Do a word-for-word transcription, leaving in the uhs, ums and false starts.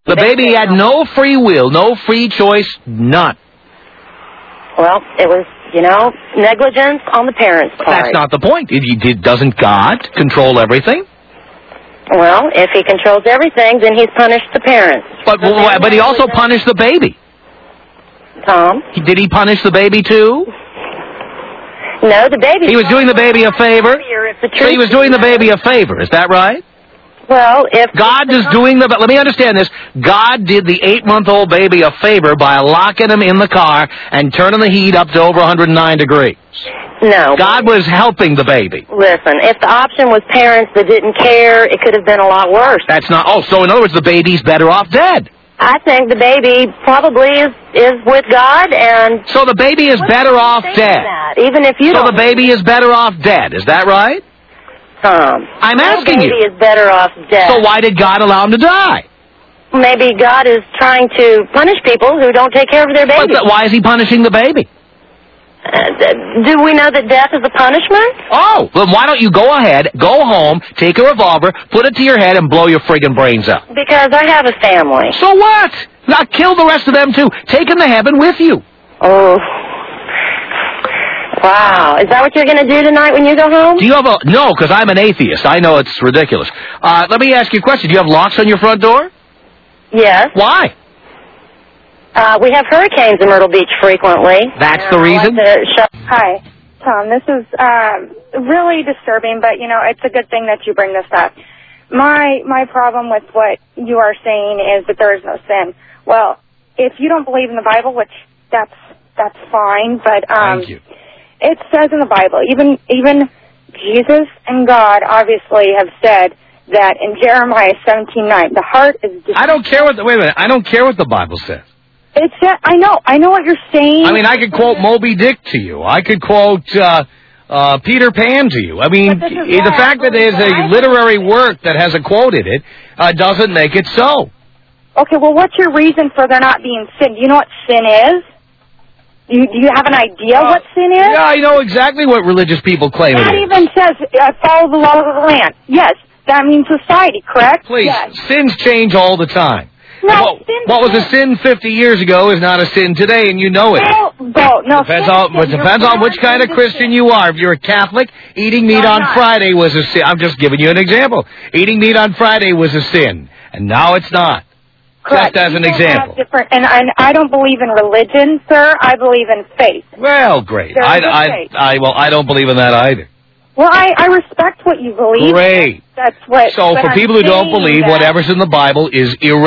The baby had no free will, no free choice, none. Well, it was, you know, negligence on the parents' part. That's not the point. It, it, doesn't God control everything? Well, if he controls everything, then he's punished the parents. But the but he also punished the baby. Tom? He, did he punish the baby too? No, the baby... He was doing the baby a favor? So he was doing the baby a favor, is that right? Well, if... God is doing the... Let me understand this. God did the eight-month-old baby a favor by locking him in the car and turning the heat up to over one hundred nine degrees. No. God was helping the baby. Listen, if the option was parents that didn't care, it could have been a lot worse. That's not... Oh, so in other words, the baby's better off dead. I think the baby probably is, is with God, and... So the baby is better off dead. That, even if you So don't... the baby is better off dead, is that right? Tom. I'm asking you. The baby you. is better off dead. So why did God allow him to die? Maybe God is trying to punish people who don't take care of their babies. But why is he punishing the baby? Uh, do we know that death is a punishment? Oh, then why don't you go ahead, go home, take a revolver, put it to your head, and blow your friggin' brains out? Because I have a family. So what? Now kill the rest of them, too. Take them to heaven with you. Oh. Wow. Is that what you're going to do tonight when you go home? Do you have a... No, because I'm an atheist. I know it's ridiculous. Uh, let me ask you a question. Do you have locks on your front door? Yes. Why? Uh, we have hurricanes in Myrtle Beach frequently. That's the reason? Like Hi, Tom. This is um, really disturbing, but, you know, it's a good thing that you bring this up. My my problem with what you are saying is that there is no sin. Well, if you don't believe in the Bible, which that's that's fine, but um, Thank you. It says in the Bible, even even Jesus and God obviously have said that in Jeremiah seventeen nine, the heart is... I don't care what... The, wait a minute. I don't care what the Bible says. It's, I know, I know what you're saying. I mean, I could quote Moby Dick to you. I could quote uh, uh, Peter Pan to you. I mean, the fact that there's a literary work that has a quote in it uh, doesn't make it so. Okay, well, what's your reason for there not being sin? Do you know what sin is? Do you, do you have an idea uh, what sin is? Yeah, I know exactly what religious people claim that it is. That even says uh, follow the law of the land. Yes, that means society, correct? Please, yes. Sins change all the time. No, what, what was a sin fifty years ago is not a sin today, and you know it. No, no, no. Depends on, it depends on which kind of Christian you are. If you're a Catholic, eating meat no, on not. Friday was a sin. I'm just giving you an example. Eating meat on Friday was a sin, and now it's not. Correct. Just as an example. Different, and, and I don't believe in religion, sir. I believe in faith. Well, great. I, I, faith. I, well, I don't believe in that either. Well, I, I respect what you believe. Great. That's what. So for I'm people who don't believe, that. whatever's in the Bible is irrelevant.